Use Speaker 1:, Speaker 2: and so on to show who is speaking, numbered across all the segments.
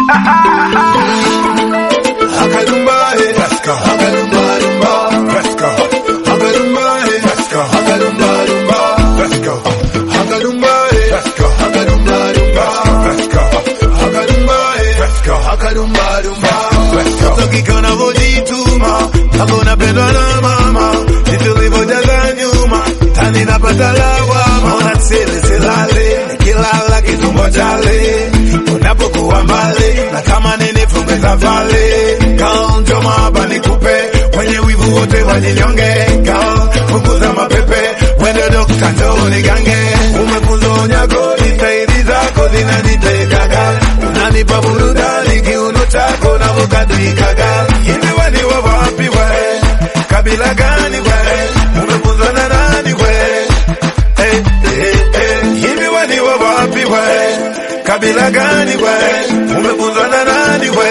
Speaker 1: Hakalumba, let's go. Hakalumba, let's go. Hakalumba, let's go. Hakalumba, let's go. Hakalumba, let's go. Hakalumba, let's go. Hakalumba, let's go. Hakalumba, let's go. Tukikona vojituma, hakuna pendwa na mama. Nitulivyojaza nyuma, tani napata lawama. Unasili silale, nikilala kitumbo chale. Unapokuwa mbali, na kama nini funge safari. Kaonjo mahaba nikupe, wenye wivu wote wajinyonge. Punguza mapepe, wende dokta njoo nigange. Umefunzo unyako, nitairi zako zinanitekaga. Unanipa burudani kiuno chako na mukadikaga. Hivi wani wa wapi we, kabila gani we, umefunzo na nani we. Hivi wani wa wapi we, kabila gani we, umefunzo na nani we.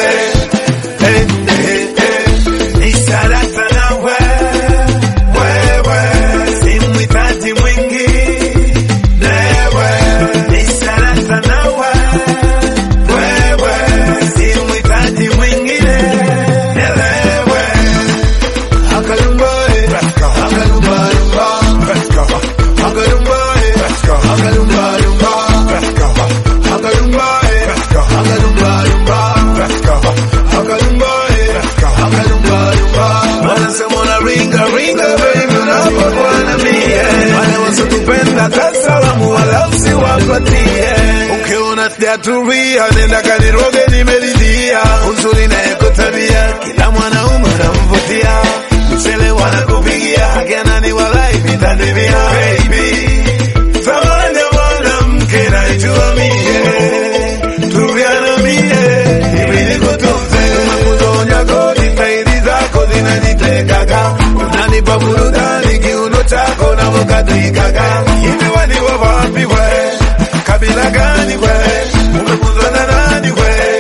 Speaker 1: Nisharata na we, wewe simwitaji mwingi newe. Nisharata na we, wewe simwitaji mwingine nelewe. Hakalumba, let's go. Hakalumba, let's go. Hakalumba, let's go. Hakalumba, let's go. Hakalumba, let's go. Hakalumba, let's go. Hakalumba, let's go. Hakalumba, wanasema na ringa baby unapokuwa na mie. Wale wasitupenda kasalamu wala usiwapatie. Ukiona sijatulia nenda kaniroge nimeridhia. Uzuri na yako tabia kila mwanaume unamvutia. Mchele wanakupigia akiana ni walai vitademia. Baby zamani mwanamke naijua mie. Turiana mie ibili kutunze. Unakuzonya kodi faidi zako zinanitekaga. Unanipa burudani kiuno chako na mukadikaga. Hivi wani wa wapi we, kabila gani we, umefunzwa na nani we.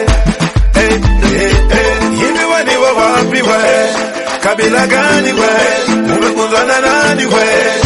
Speaker 1: Hivi wani wa wapi we, kabila gani we, umefunzwa na nani we.